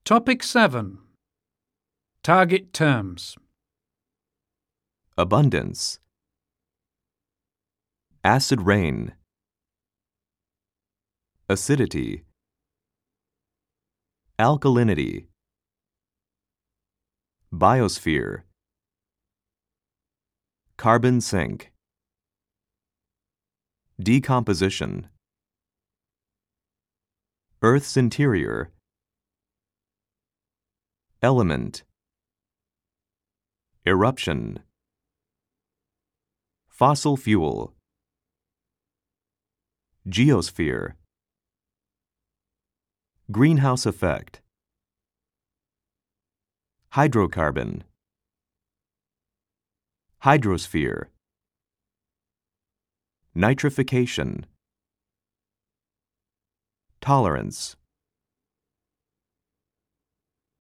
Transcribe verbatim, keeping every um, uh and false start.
Topic seven. Target terms. Abundance. Acid rain. Acidity. Alkalinity. Biosphere. Carbon sink. Decomposition. Earth's interior. Element. Eruption. Fossil fuel. Geosphere. Greenhouse effect. Hydrocarbon. Hydrosphere. Nitrification. Tolerance.